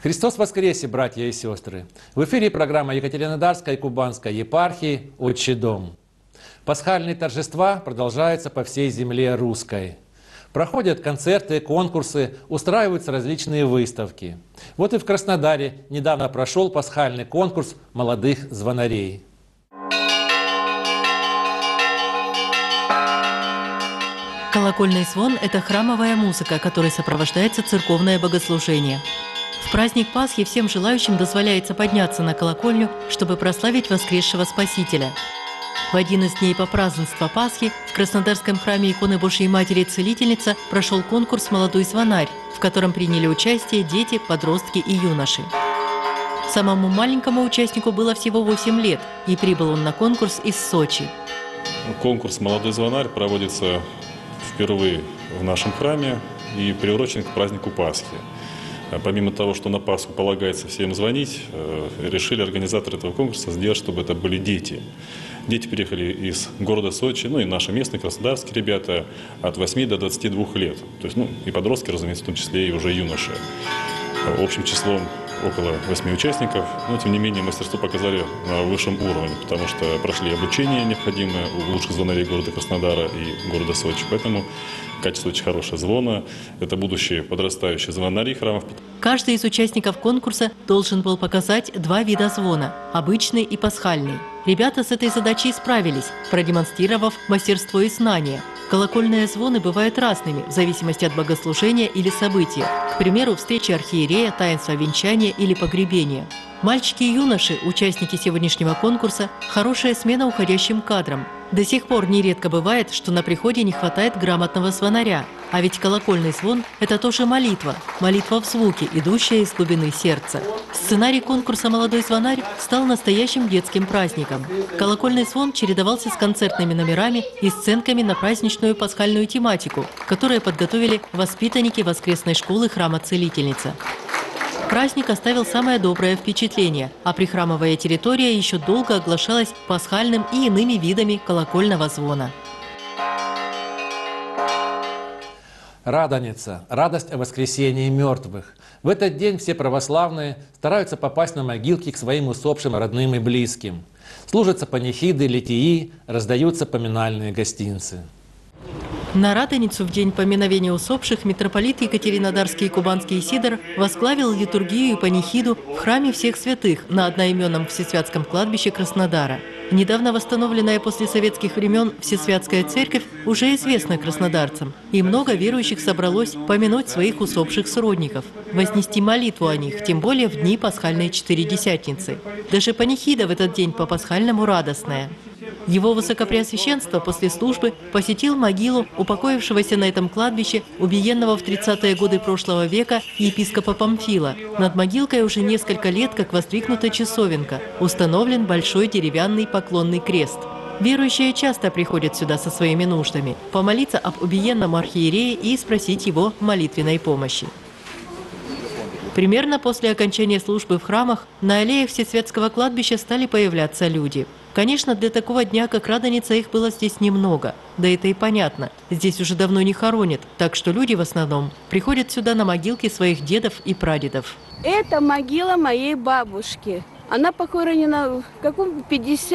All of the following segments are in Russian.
Христос воскресе, братья и сестры! В эфире программа Екатеринодарской и Кубанской епархии «Отчий дом». Пасхальные торжества продолжаются по всей земле русской. Проходят концерты, конкурсы, устраиваются различные выставки. Вот и в Краснодаре недавно прошел пасхальный конкурс молодых звонарей. Колокольный звон – это храмовая музыка, которой сопровождается церковное богослужение. В праздник Пасхи всем желающим дозволяется подняться на колокольню, чтобы прославить воскресшего Спасителя. В один из дней попразднества Пасхи в Краснодарском храме иконы Божией Матери Целительница прошел конкурс «Молодой звонарь», в котором приняли участие дети, подростки и юноши. Самому маленькому участнику было всего 8 лет, и прибыл он на конкурс из Сочи. Конкурс «Молодой звонарь» проводится впервые в нашем храме и приурочен к празднику Пасхи. Помимо того, что на Пасху полагается всем звонить, решили организаторы этого конкурса сделать, чтобы это были дети. Дети приехали из города Сочи, ну и наши местные краснодарские ребята от 8 до 22 лет. То есть, и подростки, разумеется, в том числе и уже юноши. Общим числом около 8 участников, но тем не менее мастерство показали на высшем уровне, потому что прошли обучение необходимое у лучших звонарей города Краснодара и города Сочи. Поэтому качество очень хорошее звона. Это будущие подрастающие звонари храмов. Каждый из участников конкурса должен был показать 2 вида звона – обычный и пасхальный. Ребята с этой задачей справились, продемонстрировав мастерство и знания. Колокольные звоны бывают разными, в зависимости от богослужения или события. К примеру, встречи архиерея, таинства венчания или погребения. Мальчики и юноши, участники сегодняшнего конкурса, хорошая смена уходящим кадрам. До сих пор нередко бывает, что на приходе не хватает грамотного звонаря. А ведь колокольный звон – это тоже молитва. Молитва в звуке, идущая из глубины сердца. Сценарий конкурса «Молодой звонарь» стал настоящим детским праздником. Колокольный звон чередовался с концертными номерами и сценками на праздничную пасхальную тематику, которые подготовили воспитанники воскресной школы храма Целительница. Праздник оставил самое доброе впечатление, а прихрамовая территория еще долго оглашалась пасхальным и иными видами колокольного звона. Радоница – радость о воскресении мертвых. В этот день все православные стараются попасть на могилки к своим усопшим родным и близким. Служатся панихиды, литии, раздаются поминальные гостинцы. На Радоницу в день поминовения усопших митрополит Екатеринодарский и Кубанский Сидор возглавил литургию и панихиду в храме всех святых на одноименном Всесвятском кладбище Краснодара. Недавно восстановленная после советских времен Всесвятская церковь уже известна краснодарцам, и много верующих собралось помянуть своих усопших сродников, вознести молитву о них, тем более в дни пасхальной Четыредесятницы. Даже панихида в этот день по-пасхальному радостная. Его Высокопреосвященство после службы посетил могилу упокоившегося на этом кладбище убиенного в 30-е годы прошлого века епископа Памфила. Над могилкой уже несколько лет как воздвигнута часовенка, установлен большой деревянный поклонный крест. Верующие часто приходят сюда со своими нуждами, помолиться об убиенном архиерее и спросить его молитвенной помощи. Примерно после окончания службы в храмах на аллеях Всесвятского кладбища стали появляться люди. Конечно, для такого дня, как Радоница, их было здесь немного. Да это и понятно. Здесь уже давно не хоронят, так что люди в основном приходят сюда на могилки своих дедов и прадедов. Это могила моей бабушки. Она похоронена в каком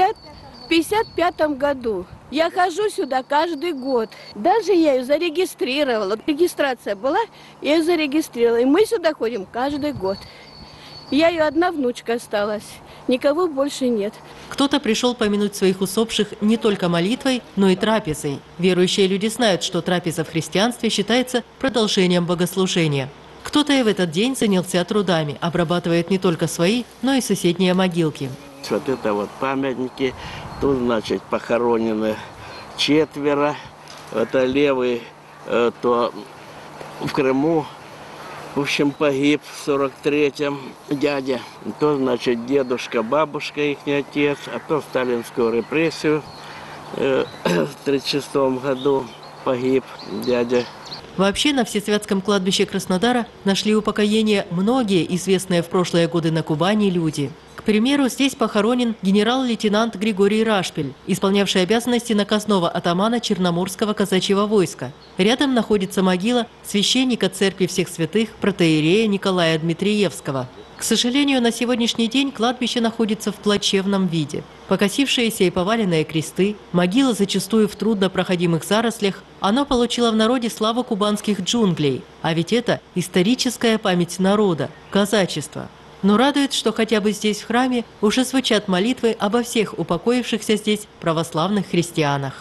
55-м году. Я хожу сюда каждый год. Даже я ее зарегистрировала. Регистрация была, я ее зарегистрировала. И мы сюда ходим каждый год. Я ее одна внучка осталась. Никого больше нет. Кто-то пришел помянуть своих усопших не только молитвой, но и трапезой. Верующие люди знают, что трапеза в христианстве считается продолжением богослужения. Кто-то и в этот день занялся трудами, обрабатывает не только свои, но и соседние могилки. Вот это вот памятники. Тут, значит, похоронены 4. Это левый, то в Крыму. В общем, погиб в 43-м дядя. То, значит, дедушка, бабушка, их отец, а то в сталинскую репрессию в 36-м году погиб дядя. Вообще, на Всесвятском кладбище Краснодара нашли упокоение многие известные в прошлые годы на Кубани люди. К примеру, здесь похоронен генерал-лейтенант Григорий Рашпиль, исполнявший обязанности наказного атамана Черноморского казачьего войска. Рядом находится могила священника Церкви Всех Святых протоиерея Николая Дмитриевского. К сожалению, на сегодняшний день кладбище находится в плачевном виде. Покосившиеся и поваленные кресты, могила зачастую в труднопроходимых зарослях, оно получило в народе славу кубанских джунглей. А ведь это историческая память народа – казачество. Но радует, что хотя бы здесь, в храме, уже звучат молитвы обо всех упокоившихся здесь православных христианах.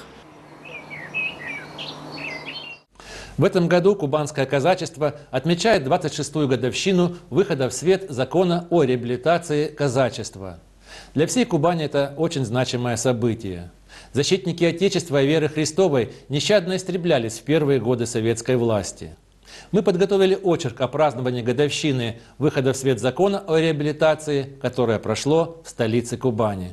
В этом году кубанское казачество отмечает 26-ю годовщину выхода в свет закона о реабилитации казачества. Для всей Кубани это очень значимое событие. Защитники Отечества и веры Христовой нещадно истреблялись в первые годы советской власти. Мы подготовили очерк о праздновании годовщины выхода в свет закона о реабилитации, которое прошло в столице Кубани.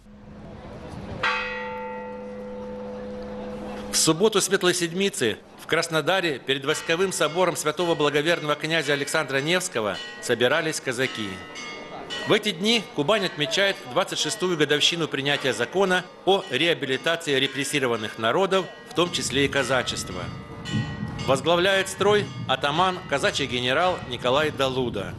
В субботу Светлой Седмицы в Краснодаре перед войсковым собором святого благоверного князя Александра Невского собирались казаки. В эти дни Кубань отмечает 26-ю годовщину принятия закона о реабилитации репрессированных народов, в том числе и казачества. Возглавляет строй атаман, казачий генерал Николай Далуда.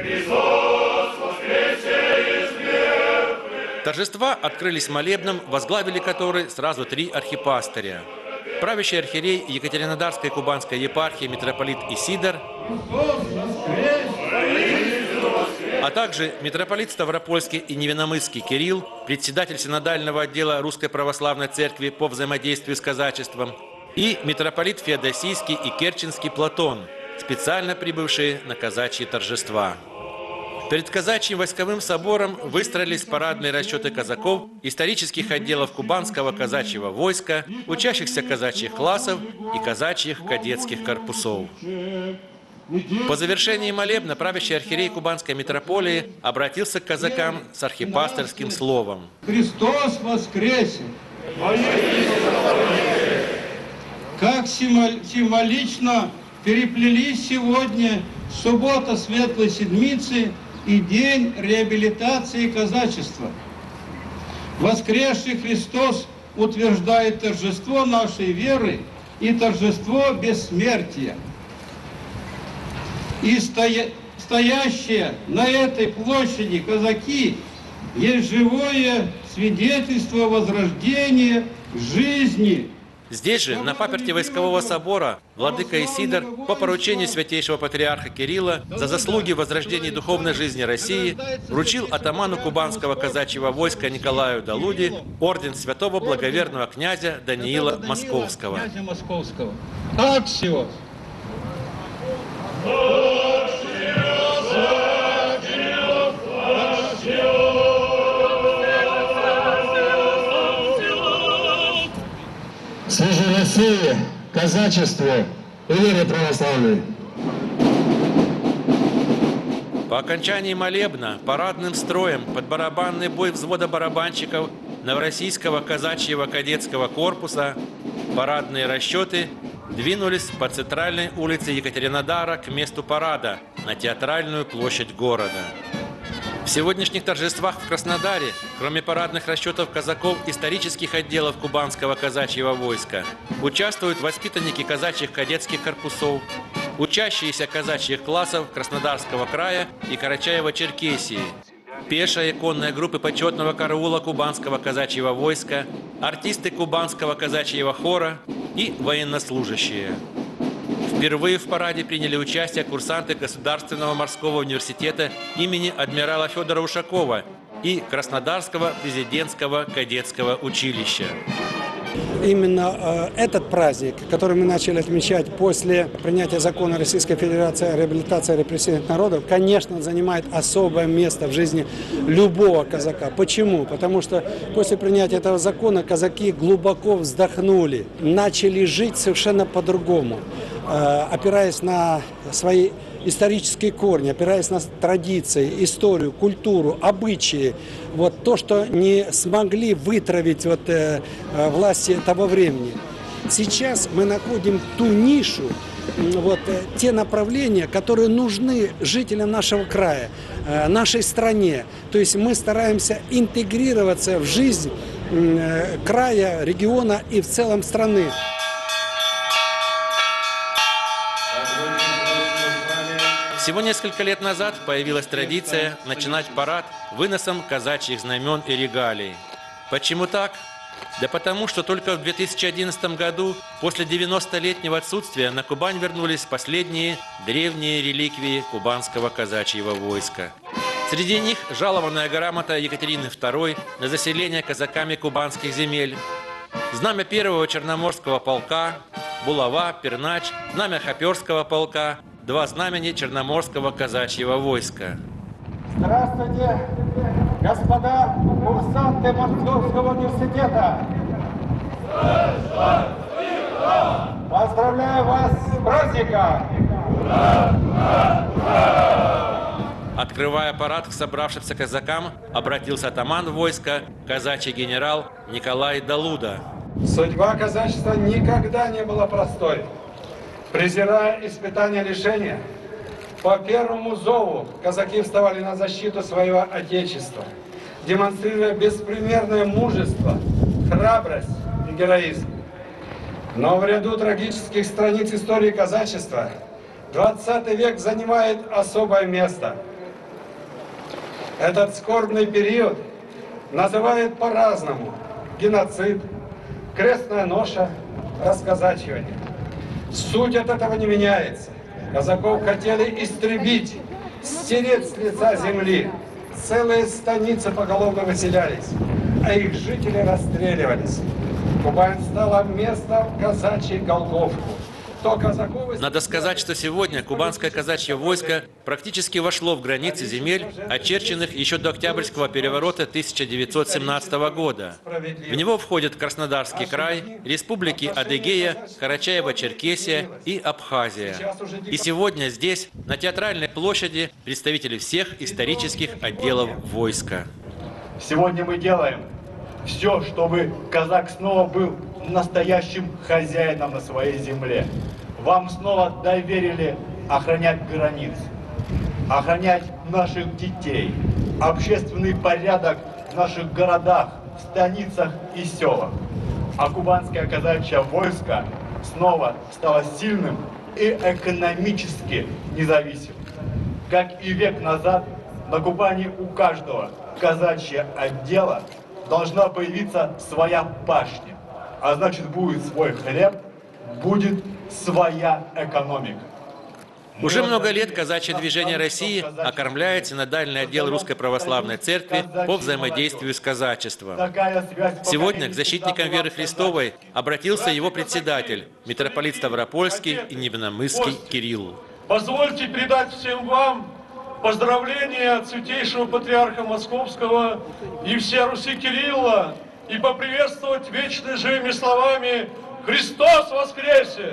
Торжества открылись молебном, возглавили который сразу 3 архипастыря. Правящий архиерей Екатеринодарской и Кубанской епархии митрополит Исидор, а также митрополит Ставропольский и Невиномысский Кирилл, председатель синодального отдела Русской Православной Церкви по взаимодействию с казачеством, и митрополит Феодосийский и Керченский Платон, специально прибывшие на казачьи торжества. Перед казачьим войсковым собором выстроились парадные расчеты казаков, исторических отделов Кубанского казачьего войска, учащихся казачьих классов и казачьих кадетских корпусов. По завершении молебна правящий архиерей Кубанской митрополии обратился к казакам с архипасторским словом. Христос воскресе! Как символично переплелись сегодня суббота Светлой Седмицы и день реабилитации казачества. Воскресший Христос утверждает торжество нашей веры и торжество бессмертия. И стоящие на этой площади казаки есть живое свидетельство возрождения жизни. Здесь же, на паперти войскового собора, владыка Исидор по поручению святейшего патриарха Кирилла за заслуги в возрождении духовной жизни России вручил атаману Кубанского казачьего войска Николаю Далуде орден святого благоверного князя Даниила Московского. Аксиос! Служу России, казачеству и вере православной. По окончании молебна парадным строем под барабанный бой взвода барабанщиков Новороссийского казачьего кадетского корпуса парадные расчеты двинулись по центральной улице Екатеринодара к месту парада на театральную площадь города. В сегодняшних торжествах в Краснодаре, кроме парадных расчетов казаков исторических отделов Кубанского казачьего войска, участвуют воспитанники казачьих кадетских корпусов, учащиеся казачьих классов Краснодарского края и Карачаево-Черкесии, пешая и конная группы почетного караула Кубанского казачьего войска, артисты Кубанского казачьего хора и военнослужащие. Впервые в параде приняли участие курсанты Государственного морского университета имени адмирала Федора Ушакова и Краснодарского президентского кадетского училища. Именно этот праздник, который мы начали отмечать после принятия закона Российской Федерации о реабилитации репрессированных народов, конечно, занимает особое место в жизни любого казака. Почему? Потому что после принятия этого закона казаки глубоко вздохнули, начали жить совершенно по-другому, опираясь на свои исторические корни, опираясь на традиции, историю, культуру, обычаи. Вот то, что не смогли вытравить власти того времени. Сейчас мы находим ту нишу, те направления, которые нужны жителям нашего края, нашей стране. То есть мы стараемся интегрироваться в жизнь края, региона и в целом страны. Всего несколько лет назад появилась традиция начинать парад выносом казачьих знамен и регалий. Почему так? Да потому, что только в 2011 году, после 90-летнего отсутствия, на Кубань вернулись последние древние реликвии кубанского казачьего войска. Среди них жалованная грамота Екатерины II на заселение казаками кубанских земель, знамя первого Черноморского полка, булава, пернач, знамя Хоперского полка, 2 знамени Черноморского казачьего войска. Здравствуйте, господа курсанты Московского университета! Поздравляю вас с праздником! Открывая парад к собравшимся казакам, обратился атаман войска, казачий генерал Николай Далуда. Судьба казачества никогда не была простой. Презирая испытания лишения, по первому зову казаки вставали на защиту своего отечества, демонстрируя беспримерное мужество, храбрость и героизм. Но в ряду трагических страниц истории казачества 20 век занимает особое место. Этот скорбный период называют по-разному: геноцид, крестная ноша, расказачивание. Суть от этого не меняется. Казаков хотели истребить, стереть с лица земли. Целые станицы поголовно выселялись, а их жители расстреливались. Кубань стала местом казачьей Голгофы. Надо сказать, что сегодня кубанское казачье войско практически вошло в границы земель, очерченных еще до Октябрьского переворота 1917 года. В него входят Краснодарский край, республики Адыгея, Карачаево-Черкесия и Абхазия. И сегодня здесь, на Театральной площади, представители всех исторических отделов войска. Сегодня мы делаем все, чтобы казак снова был настоящим хозяином на своей земле. Вам снова доверили охранять границ, охранять наших детей, общественный порядок в наших городах, станицах и селах. А кубанское казачье войско снова стало сильным и экономически независимым. Как и век назад, на Кубани у каждого казачьего отдела должна появиться своя пашня. А значит, будет свой хлеб, будет своя экономика. Уже много лет казачье движение России окормляет синодальный отдел Русской Православной Церкви по взаимодействию с казачеством. Сегодня к защитникам веры Христовой обратился его председатель, митрополит Ставропольский и Невиномысский Кирилл. Позвольте передать всем вам поздравления от святейшего патриарха Московского и всей Руси Кирилла и поприветствовать вечно живыми словами: «Христос воскресе!»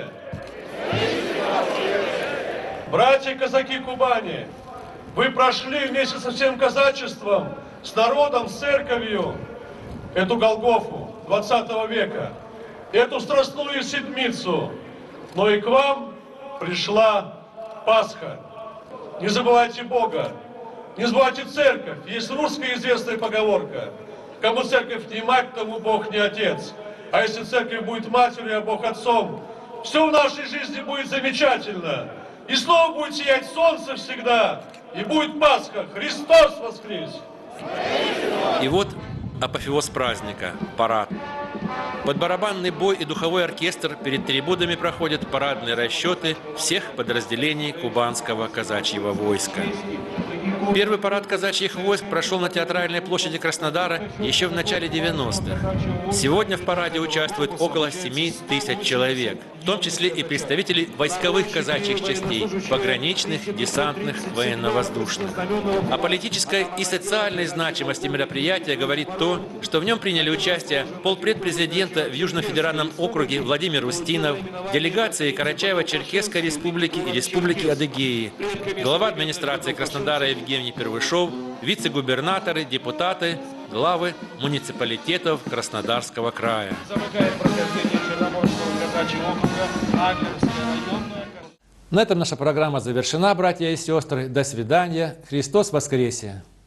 Братья казаки Кубани, вы прошли вместе со всем казачеством, с народом, с церковью эту Голгофу 20 века, эту страстную седмицу, но и к вам пришла Пасха. Не забывайте Бога, не забывайте церковь. Есть русская известная поговорка: кому церковь не мать, тому Бог не отец. А если церковь будет матерью, а Бог отцом, все в нашей жизни будет замечательно. И снова будет сиять солнце всегда, и будет Пасха. Христос воскрес! И вот апофеоз праздника – парад. Под барабанный бой и духовой оркестр перед трибунами проходят парадные расчеты всех подразделений кубанского казачьего войска. Первый парад казачьих войск прошел на Театральной площади Краснодара еще в начале 90-х. Сегодня в параде участвует около 7 тысяч человек, в том числе и представители войсковых казачьих частей, пограничных, десантных, военно-воздушных. О политической и социальной значимости мероприятия говорит то, что в нем приняли участие полпред президента в Южно-федеральном округе Владимир Устинов, делегации Карачаево-Черкесской республики и республики Адыгеи, глава администрации Краснодара Евгений Первышов, вице-губернаторы, депутаты, главы муниципалитетов Краснодарского края. Замыкает прохождение Черноморского избирательного округа Адлерская районная. На этом наша программа завершена, братья и сестры. До свидания. Христос воскресе!